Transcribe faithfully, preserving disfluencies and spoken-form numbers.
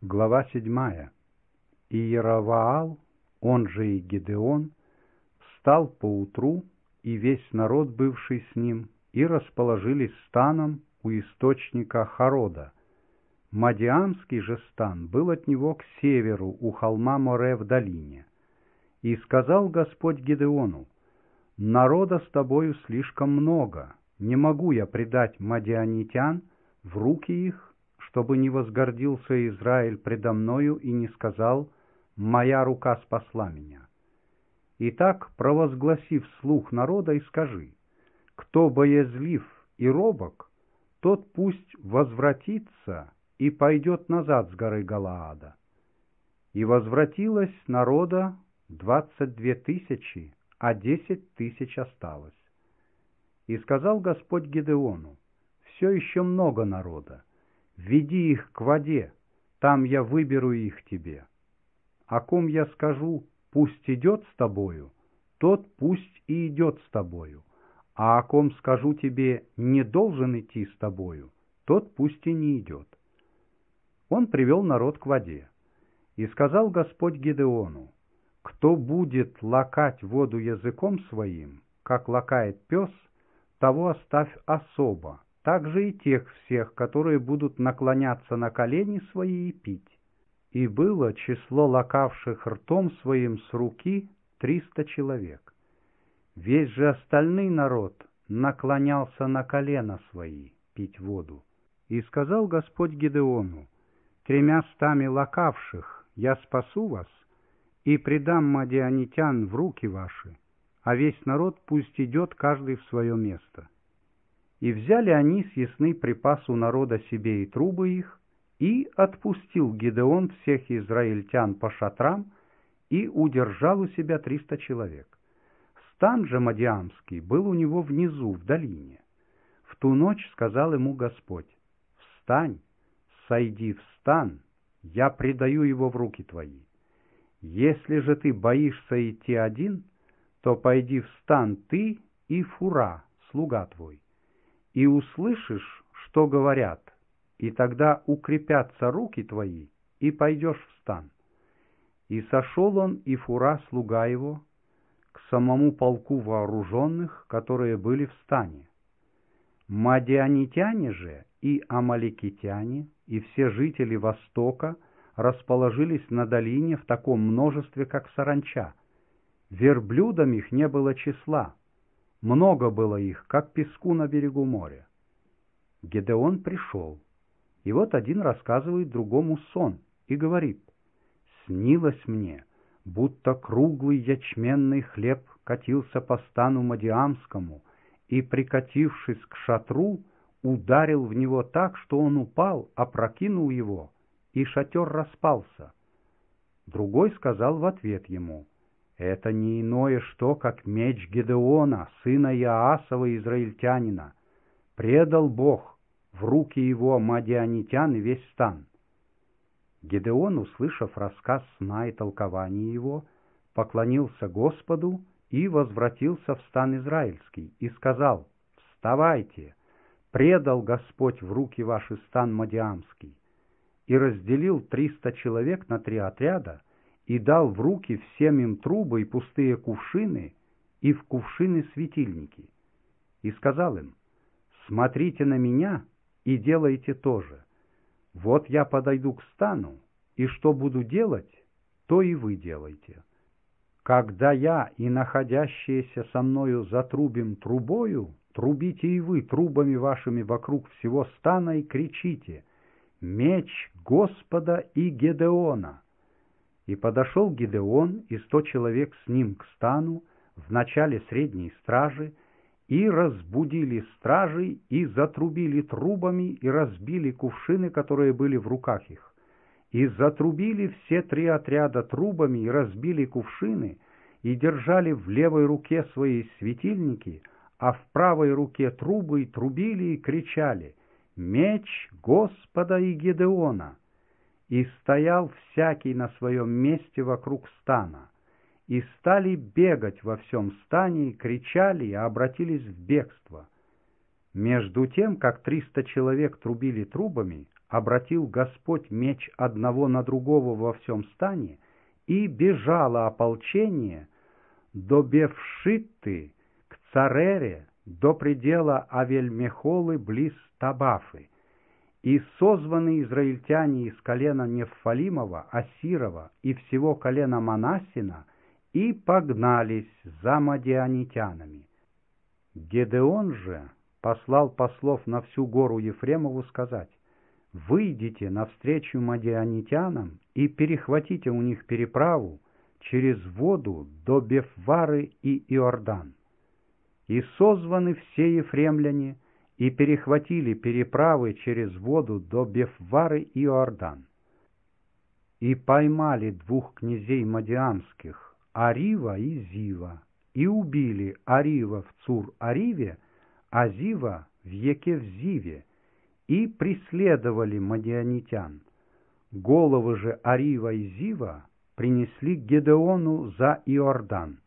Глава седьмая. И Иераваал, он же и Гедеон, встал поутру, и весь народ, бывший с ним, и расположились станом у источника Харода. Мадиамский же стан был от него к северу, у холма Море в долине. И сказал Господь Гедеону: «Народа с тобою слишком много, не могу я предать мадианитян в руки их, чтобы не возгордился Израиль предо мною и не сказал: моя рука спасла меня. Итак, провозгласи вслух народа и скажи: кто боязлив и робок, тот пусть возвратится и пойдет назад с горы Галаада». И возвратилось народа двадцать две тысячи, а десять тысяч осталось. И сказал Господь Гедеону: все еще много народа, веди их к воде, там я выберу их тебе. О ком я скажу: пусть идет с тобою, тот пусть и идет с тобою, а о ком скажу тебе: не должен идти с тобою, тот пусть и не идет. Он привел народ к воде. И сказал Господь Гедеону: кто будет лакать воду языком своим, как лакает пес, того оставь особо, также и тех всех, которые будут наклоняться на колени свои и пить. И было число лакавших ртом своим с руки триста человек. Весь же остальный народ наклонялся на колена свои пить воду. И сказал Господь Гедеону: тремя стами лакавших я спасу вас и предам мадианитян в руки ваши, а весь народ пусть идет каждый в свое место. И взяли они съестный припас у народа себе и трубы их, и отпустил Гедеон всех израильтян по шатрам, и удержал у себя триста человек. Стан же мадиамский был у него внизу, в долине. В ту ночь сказал ему Господь: «Встань, сойди в стан, я предаю его в руки твои. Если же ты боишься идти один, то пойди в стан ты и Фура, слуга твой, и услышишь, что говорят, и тогда укрепятся руки твои, и пойдешь в стан». И сошел он и Фура, слуга его, к самому полку вооруженных, которые были в стане. Мадианитяне же и амалекитяне, и все жители Востока расположились на долине в таком множестве, как саранча. Верблюдам их не было числа, много было их, как песку на берегу моря. Гедеон пришел, и вот один рассказывает другому сон и говорит: «Снилось мне, будто круглый ячменный хлеб катился по стану Мадиамскому, и, прикатившись к шатру, ударил в него так, что он упал, опрокинул его, и шатер распался». Другой сказал в ответ ему: «Это не иное что, как меч Гедеона, сына Иоасова, израильтянина. Предал Бог в руки его мадианитян и весь стан». Гедеон, услышав рассказ сна и толкование его, поклонился Господу и возвратился в стан израильский, и сказал: «Вставайте, предал Господь в руки ваши стан мадиамский». И разделил триста человек на три отряда, и дал в руки всем им трубы и пустые кувшины, и в кувшины светильники. И сказал им: «Смотрите на меня и делайте то же. Вот я подойду к стану, и что буду делать, то и вы делайте. Когда я и находящиеся со мною затрубим трубою, трубите и вы трубами вашими вокруг всего стана и кричите: меч Господа и Гедеона». И подошел Гедеон и сто человек с ним к стану в начале средней стражи, и разбудили стражей, и затрубили трубами, и разбили кувшины, которые были в руках их. И затрубили все три отряда трубами, и разбили кувшины, и держали в левой руке свои светильники, а в правой руке трубы, и трубили, и кричали: «Меч Господа и Гедеона!» И стоял всякий на своем месте вокруг стана. И стали бегать во всем стане, и кричали, и обратились в бегство. Между тем, как триста человек трубили трубами, обратил Господь меч одного на другого во всем стане, и бежало ополчение до Бефшитты к Царере, до предела Авель-Мехолы близ Табафы. И созваны израильтяне из колена Неффалимова, Асирова и всего колена Манассина, и погнались за мадианитянами. Гедеон же послал послов на всю гору Ефремову сказать: «Выйдите навстречу мадианитянам и перехватите у них переправу через воду до Бефвары и Иордан». И созваны все ефремляне, и перехватили переправы через воду до Бефвары и Иордан. И поймали двух князей мадиамских, Арива и Зива, и убили Арива в Цур-Ариве, а Зива в Екев-Зиве, и преследовали мадианитян. Головы же Арива и Зива принесли к Гедеону за Иордан.